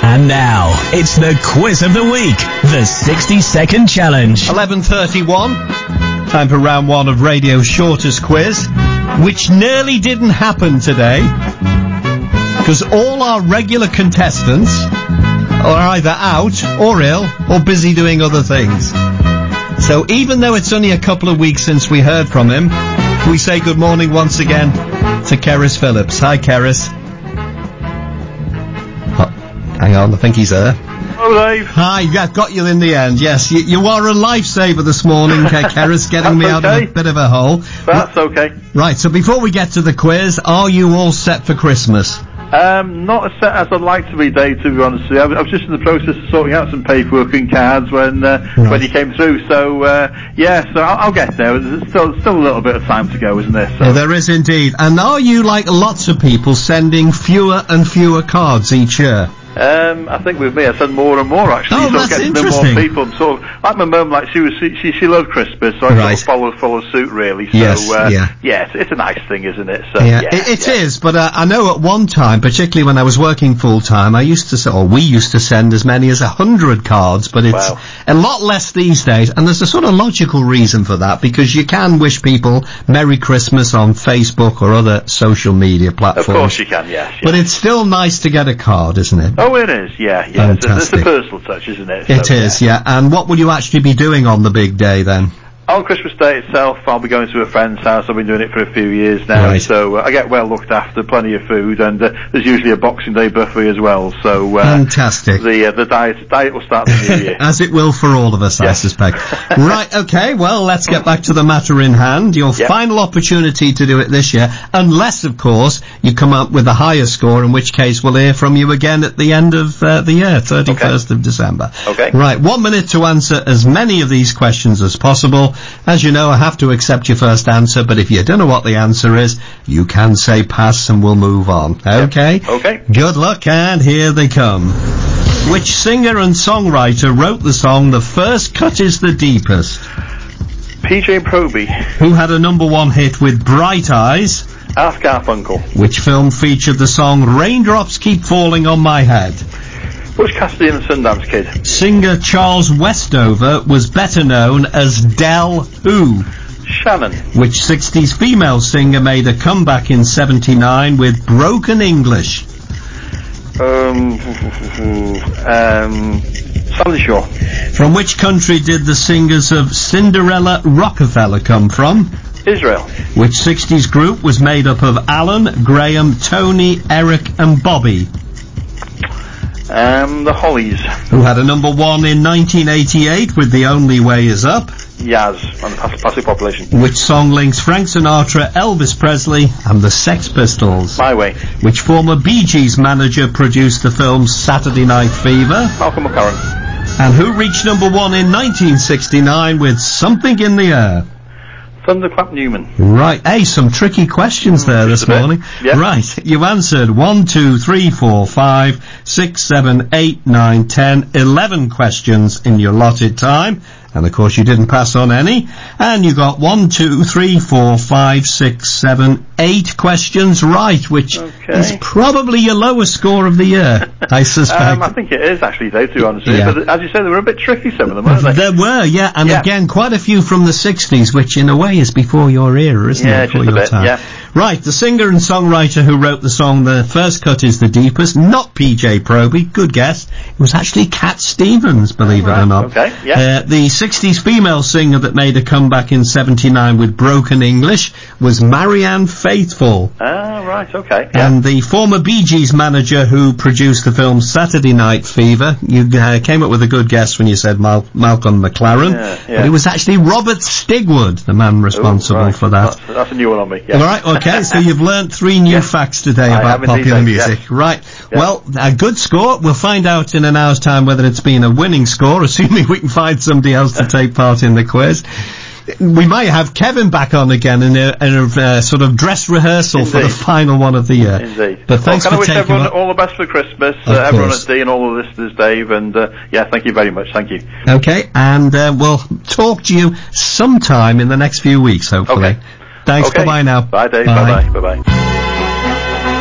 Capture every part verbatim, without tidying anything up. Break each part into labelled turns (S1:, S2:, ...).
S1: And now, it's the quiz of the week, the sixty second challenge.
S2: eleven thirty-one, time for round one of radio's shortest quiz, which nearly didn't happen today, because all our regular contestants are either out, or ill, or busy doing other things. So even though it's only a couple of weeks since we heard from him, we say good morning once again to Keris Phillips. Hi, Keris. Hang on, I think he's there.
S3: Hello, Dave.
S2: Hi, yeah, got you in the end, yes. You, you are a lifesaver this morning, Keris, getting me out
S3: okay.
S2: of a bit of a hole.
S3: That's okay.
S2: Right, so before we get to the quiz, are you all set for Christmas?
S3: Um, not as set as I'd like to be, Dave, to be honest with you. I was, I was just in the process of sorting out some paperwork and cards when uh,
S2: Right.
S3: when you came through. So, uh, yeah, so I'll, I'll get there. There's still, still a little bit of time to go, isn't there? So.
S2: Well, there is indeed. And are you, like lots of people, sending fewer and fewer cards each year?
S3: Um, I think with me, I send more and more, actually.
S2: Oh,
S3: so
S2: that's
S3: getting to
S2: interesting.
S3: more people. Sort of, like my mum, like, she was, she, she, she loved Christmas, so I
S2: Right.
S3: sort of follow, follow suit, really. So,
S2: Yes,
S3: uh,
S2: yeah.
S3: yeah, it's, it's a nice thing, isn't it? So,
S2: Yeah,
S3: yeah,
S2: it, it
S3: yeah.
S2: is, but uh, I know at one time, particularly when I was working full-time, I used to, s- or we used to send as many as a hundred cards, but it's
S3: Wow.
S2: a lot less these days, and there's a sort of logical reason for that, because you can wish people Merry Christmas on Facebook or other social media
S3: Of
S2: platforms.
S3: course you can, yes. yes.
S2: But it's still nice to get a card, isn't it?
S3: Oh, it is, yeah, yeah. It's a, it's a
S2: Fantastic.
S3: personal touch, isn't it?
S2: It
S3: So,
S2: is, yeah. And what will you actually be doing on the big day then?
S3: On Christmas Day itself, I'll be going to a friend's house. I've been doing it for a few years now,
S2: Right.
S3: so uh, I get well looked after, plenty of food, and uh, there's usually a Boxing Day buffet as well. So uh,
S2: Fantastic.
S3: the uh, the diet diet will start the new year.
S2: As it will for all of us, I
S3: Yes.
S2: suspect. Right, okay, well, let's get back to the matter in hand. Your
S3: Yep.
S2: final opportunity to do it this year, unless, of course, you come up with a higher score, in which case we'll hear from you again at the end of uh, the year, thirty-first of December.
S3: Okay.
S2: Right, one minute to answer as many of these questions as possible. As you know, I have to accept your first answer, but if you don't know what the answer is, you can say pass and we'll move on. Okay?
S3: Okay.
S2: Good luck, and here they come. Which singer and songwriter wrote the song The First Cut is the Deepest?
S3: P J Proby,
S2: Who had a number one hit with Bright Eyes?
S3: Ask Garfunkel,
S2: Which film featured the song Raindrops Keep Falling on My Head?
S3: Butch Cassidy and the Sundance Kid,
S2: Singer Charles Westover was better known as Del Who?
S3: Shannon,
S2: Which sixties female singer made a comeback in seventy-nine with Broken English?
S3: um, um, Sandy Shaw,
S2: From which country did the singers of Cinderella Rockefeller come from?
S3: Israel,
S2: Which sixties group was made up of Alan, Graham, Tony, Eric and Bobby?
S3: um, the Hollies,
S2: Who had a number one in nineteen eighty-eight with The Only Way Is Up?
S3: Yaz, and the Pass- Passive Population,
S2: Which song links Frank Sinatra, Elvis Presley and the Sex Pistols?
S3: My Way,
S2: Which former Bee Gees manager produced the film Saturday Night Fever?
S3: Malcolm McLaren,
S2: And who reached number one in nineteen sixty-nine with Something in the Air?
S3: Thunderclap Newman,
S2: Right, hey, some tricky questions there
S3: just
S2: this
S3: a bit.
S2: morning.
S3: Yeah.
S2: Right, you answered one, two, three, four, five, six, seven, eight, nine, ten, eleven questions in your allotted time. And of course you didn't pass on any. And you got one, two, three, four, five, six, seven, eight questions right, which
S3: Okay.
S2: is probably your lowest score of the year, I suspect.
S3: Um, I think it is actually, Dave, to be honest with you.
S2: Yeah.
S3: But as you said, they were a bit tricky, some of them, weren't they?
S2: There were, yeah, and
S3: Yeah.
S2: again, quite a few from the sixties, which in a way is before your era, isn't
S3: Yeah,
S2: it? Before
S3: just a
S2: your
S3: bit,
S2: time.
S3: yeah.
S2: Right, the singer and songwriter who wrote the song The First Cut is the Deepest, not P J Proby, good guess. It was actually Cat Stevens, believe it or
S3: Right,
S2: not.
S3: okay, yeah.
S2: Uh, the sixties female singer that made a comeback in seventy-nine with Broken English was Marianne Faithfull.
S3: Ah, right, okay. Yeah.
S2: And the former Bee Gees manager who produced the film Saturday Night Fever, you uh, came up with a good guess when you said Mal- Malcolm McLaren,
S3: Yeah, yeah.
S2: but it was actually Robert Stigwood, the man responsible
S3: Ooh, right.
S2: for that.
S3: That's, that's a new one on me. Yeah.
S2: All right, okay, so you've learnt three new
S3: Yeah.
S2: facts today
S3: I
S2: about
S3: have indeed,
S2: popular
S3: Dave,
S2: music.
S3: yes.
S2: Right,
S3: Yeah.
S2: well, a good score. We'll find out in an hour's time whether it's been a winning score, assuming we can find somebody else to take part in the quiz. We might have Kevin back on again in a, in a uh, sort of dress rehearsal for the
S3: Indeed.
S2: final one of the year.
S3: Indeed.
S2: But thanks
S3: well, can
S2: for
S3: I wish
S2: taking
S3: everyone
S2: up-
S3: all the best for Christmas, uh,
S2: Of
S3: everyone
S2: course.
S3: at D and all the listeners, Dave, and uh, yeah, thank you very much. Thank you.
S2: Okay, and uh, we'll talk to you sometime in the next few weeks, hopefully.
S3: Okay.
S2: Thanks,
S3: Okay.
S2: bye-bye now.
S3: Bye, Dave.
S2: Bye.
S3: Bye-bye. Bye-bye.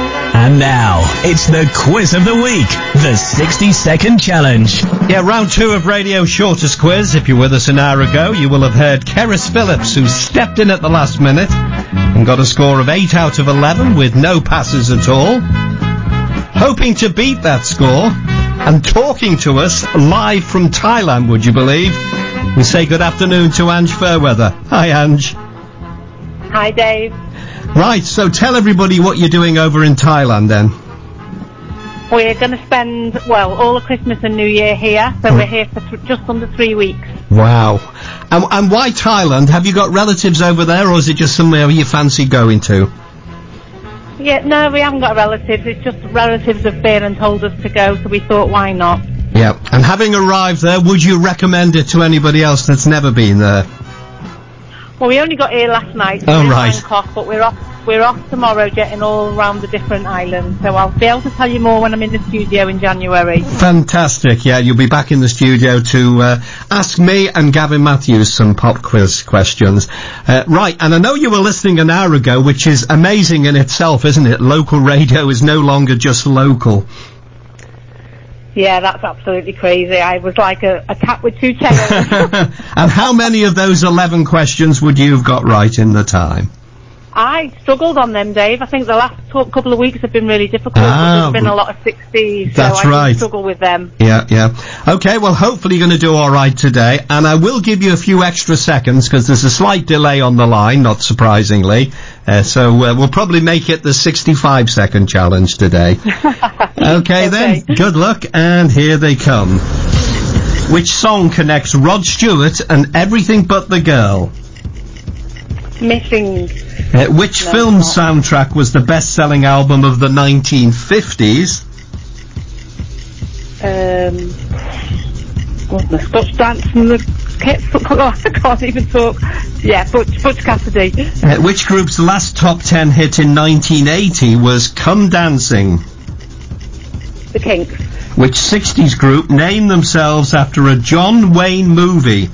S1: And now, it's the quiz of the week, the sixty second challenge.
S2: Yeah, round two of Radio Shortest Quiz. If you're with us an hour ago, you will have heard Keris Phillips, who stepped in at the last minute and got a score of eight out of eleven with no passes at all. Hoping to beat that score and talking to us live from Thailand, would you believe? We say good afternoon to Ange Fairweather. Hi, Ange.
S4: Hi, Dave.
S2: Right, so tell everybody what you're doing over in Thailand then.
S4: We're going to spend, well, all of Christmas and New Year here, so we're here for th- just under three weeks.
S2: Wow. And, and why Thailand? Have you got relatives over there, or is it just somewhere you fancy going to?
S4: Yeah, no, we haven't got relatives. It's just relatives have been and told us to go, so we thought, why not?
S2: Yeah. And having arrived there, would you recommend it to anybody else that's never been there?
S4: Well, we only got here last night.
S2: Oh,
S4: in
S2: right.
S4: Bangkok, but we're off. We're off tomorrow, getting all around the different islands. So I'll be able to tell you more when I'm in the studio in January.
S2: Fantastic. Yeah, you'll be back in the studio to uh, ask me and Gavin Matthews some pop quiz questions. Uh, right, and I know you were listening an hour ago, which is amazing in itself, isn't it? Local radio is no longer just local.
S4: Yeah, that's absolutely crazy. I was like a, a cat with two tails.
S2: And how many of those eleven questions would you have got right in the time?
S4: I struggled on them, Dave. I think the last t- couple of weeks have been really difficult.
S2: Ah,
S4: There's been a lot of sixties,
S2: that's
S4: so I
S2: right.
S4: did struggle with them.
S2: Yeah, yeah. Okay, well, hopefully you're going to do all right today, and I will give you a few extra seconds because there's a slight delay on the line, not surprisingly. Uh, so uh, we'll probably make it the sixty-five second challenge today. okay, okay, then. Good luck, and here they come. Which song connects Rod Stewart and Everything But the Girl?
S4: Missing.
S2: Uh, which no, film soundtrack was the best-selling album of the nineteen fifties?
S4: Um, goodness, Butch Dance from the Kids. I can't even talk. Yeah, Butch, Butch Cassidy.
S2: Uh, which group's last top ten hit in nineteen eighty was Come Dancing?
S4: The Kinks.
S2: Which sixties group named themselves after a John Wayne movie?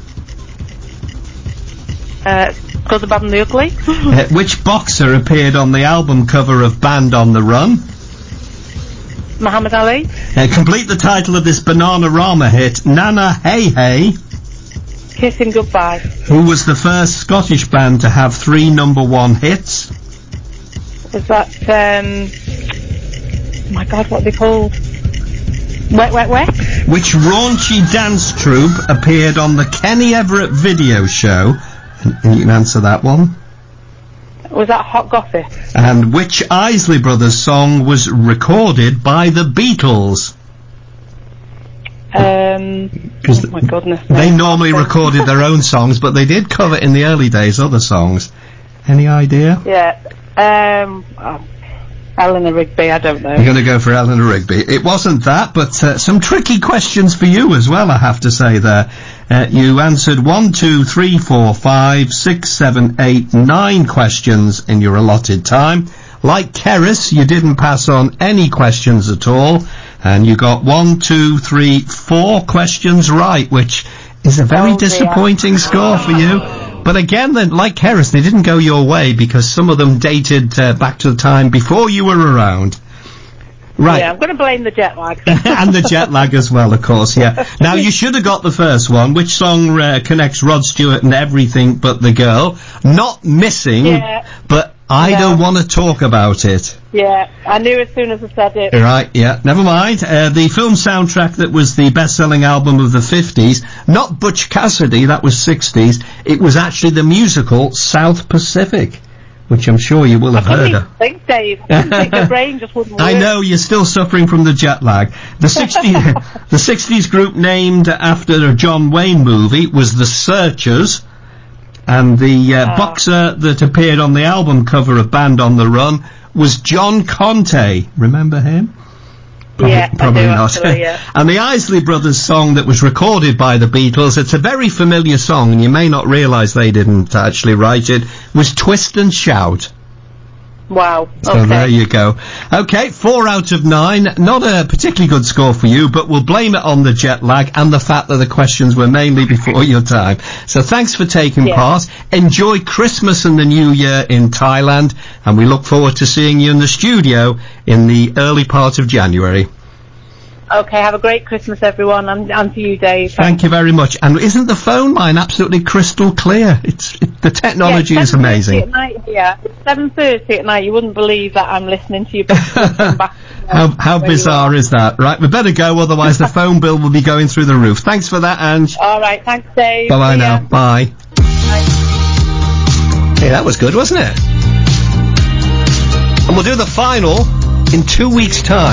S4: Uh, Good, the Bad and the Ugly.
S2: uh, which boxer appeared on the album cover of Band on the Run?
S4: Muhammad Ali.
S2: Uh, complete the title of this Bananarama hit, Nana Hey Hey.
S4: Kissing Goodbye.
S2: Who was the first Scottish band to have three number one hits?
S4: Was that, um... oh my God, what are they called? Wet, Wet, Wet?
S2: Which raunchy dance troupe appeared on the Kenny Everett video show? And you can answer that one.
S4: Was that Hot Gossip?
S2: And which Isley Brothers song was recorded by the Beatles?
S4: Um, oh my goodness.
S2: They normally recorded their own songs, but they did cover in the early days other songs. Any idea?
S4: Yeah. Um, oh, Eleanor Rigby, I don't know.
S2: You're going to go for Eleanor Rigby. It wasn't that, but uh, some tricky questions for you as well, I have to say there. Uh, you answered one, two, three, four, five, six, seven, eight, nine questions in your allotted time. Like Keris, you didn't pass on any questions at all, and you got one, two, three, four questions right, which is a very oh, disappointing score for you. But again, then, like Keris, they didn't go your way because some of them dated uh, back to the time before you were around. Right.
S4: Yeah, I'm going to blame the jet lag.
S2: And the jet lag as well, of course, yeah. Now, you should have got the first one. Which song uh, connects Rod Stewart and Everything But the Girl? Not Missing, yeah. but I no. don't want to talk about it.
S4: Yeah, I knew as soon as I said it.
S2: Right, yeah, never mind. Uh, the film soundtrack that was the best-selling album of the fifties, not Butch Cassidy, that was sixties, it was actually the musical South Pacific, which I'm sure you will have
S4: I
S2: heard of.
S4: I think, Dave. I think the brain just wouldn't work.
S2: I know, you're still suffering from the jet lag. The sixties, the sixties group named after a John Wayne movie was The Searchers, and the uh, oh. boxer that appeared on the album cover of Band on the Run was John Conte. Remember him? Probably,
S4: yeah,
S2: probably
S4: I do,
S2: not.
S4: Actually, yeah.
S2: And the Isley Brothers song that was recorded by the Beatles, it's a very familiar song, and you may not realise they didn't actually write it, was Twist and Shout.
S4: Wow.
S2: So
S4: okay.
S2: there you go. Okay, four out of nine. Not a particularly good score for you, but we'll blame it on the jet lag and the fact that the questions were mainly before your time. So thanks for taking
S4: Yeah.
S2: part. Enjoy Christmas and the New Year in Thailand, and we look forward to seeing you in the studio in the early part of January.
S4: Okay, have a great Christmas, everyone, and, and to you, Dave.
S2: Thank you very much. And isn't the phone line absolutely crystal clear? It's it, the technology
S4: yeah,
S2: is amazing.
S4: At night here. It's seven thirty at night. You wouldn't believe that I'm listening to you. back,
S2: How, how bizarre is that? Right, we better go, otherwise the phone bill will be going through the roof. Thanks for that, Ange.
S4: All right, thanks, Dave.
S2: Bye-bye
S4: See
S2: now.
S4: ya.
S2: Bye.
S4: Bye.
S2: Hey, that was good, wasn't it? And we'll do the final in two weeks' time.